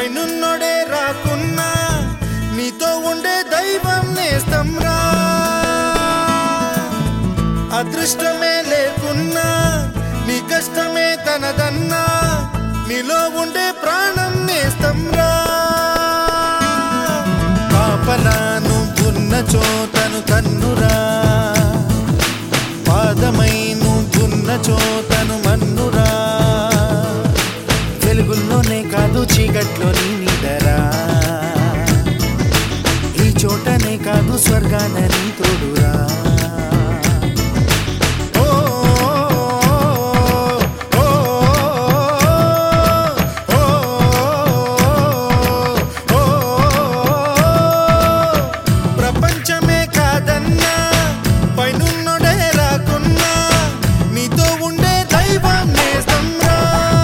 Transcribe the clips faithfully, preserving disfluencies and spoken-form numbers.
పైనున్నోడే రాకున్నా నీతో ఉండే దైవం నేస్తం రా. అదృష్టమే లేకున్నా నీ కష్టమే తనదన్నా నీలో ఉండే ప్రాణం నేస్తం రా. పాపలాను ఉన్న చోతను కన్నురా, పాదమై నువ్వున్న చోతను మన్నురా. వెలుగుల్లోనే కాదు చీకట్లో నీ నిదరా, ఈ చోటనే కాదు స్వర్గాన నీ తోడురా. ప్రపంచమే కాదన్నా పైనున్నోడే రాకున్నా నీతో ఉండే దైవం నేస్తం రా.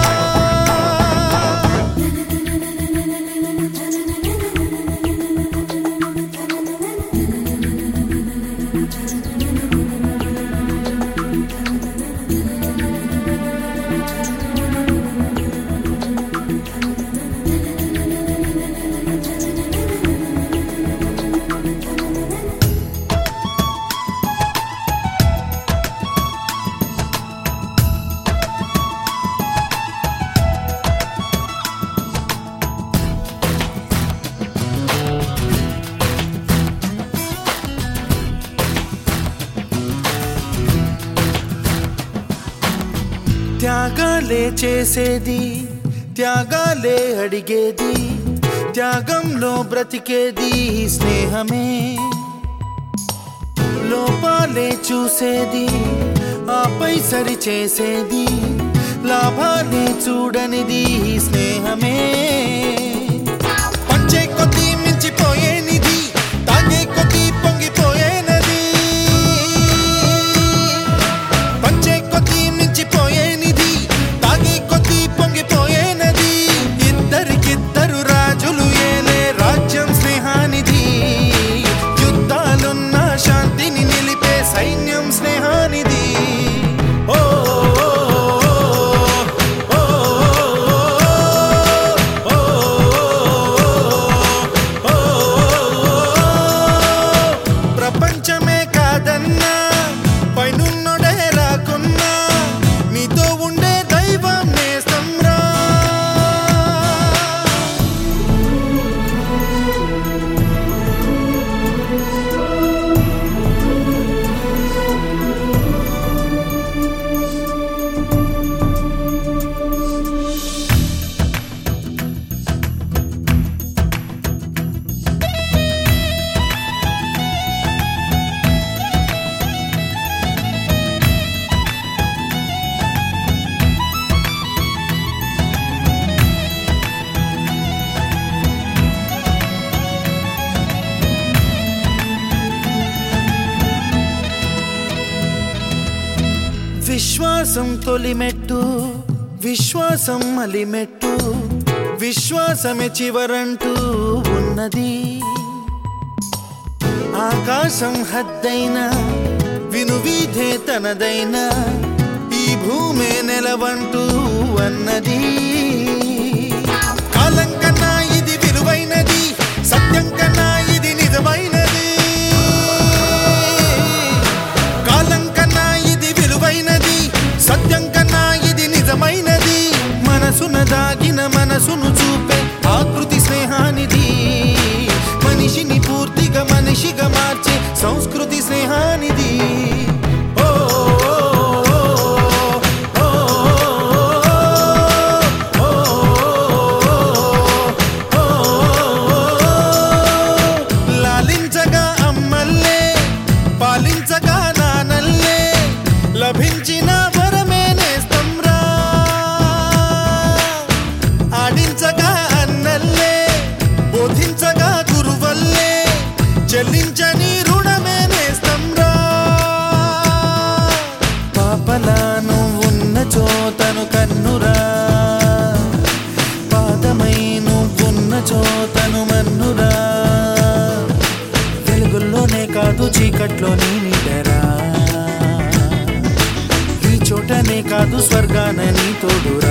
త్యాగాలే చేసేది, త్యాగాలే అడిగేది, త్యాగంలో బ్రతికేది స్నేహమే. లోపాలే చూసేది, ఆపై సరి చేసేది, లాభాలే చూడనిది స్నేహమే. పంచే కొద్దీ మించిపోయే నిధి, తాగే కొద్దీ పొంగిపోయే నది. పంచే కొద్దీ మించిపోయే నిధి, తాగే కొద్దీ పొంగిపోయే నది. ఇద్దరికిద్దరు రాజులు ఏలే రాజ్యం స్నేహానిధి. యుద్ధాలున్న శాంతిని నిలిపే సైన్యం స్నేహానిధి. ఓ ప్రపంచమే కాదన్నా పైనున్నోడే రాకున్నా నీతో ఉండే దైవం నేస్తం రా. విశ్వాసం తొలిమెట్టు, విశ్వాసం అలిమెట్టు, విశ్వాసమే చివరంటూ ఉన్నది. ఆకాశం హద్దైనా వినువీధే తనదైనా ఈ భూమే నెలవంటూ అన్నది. కాలం కన్నా ఇది విలువైనది, సత్యం కన్నా ఇది నిజమైనది. కాలం కన్నా ఇది విలువైనది, సత్యం కన్నా ఇది నిజమైనది. మనసున దాగిన మనసును చూపే ఆకృతి స్నేహానిది. మనిషిని పూర్తిగా మనిషిగా మార్చే సంస్కృతి స్నేహానిది. ఓ లాలించగా అమ్మల్లే, పాలించగా నానల్లే, లభించిన వరమే నేస్తం రా. ఆడించగా అన్నల్లే, బోధించగా గురువల్లే, చెల్లించని రుణమే నేస్తం రా. పాపలాను ఉన్న చోతను కన్నురా, పాదమై నువ్వున్న చోతను మన్నురా. వెలుగుల్లోనే కాదు చీకట్లో నీ నిదరా, ఈ చోటనే కాదు స్వర్గాన నీ తోడురా.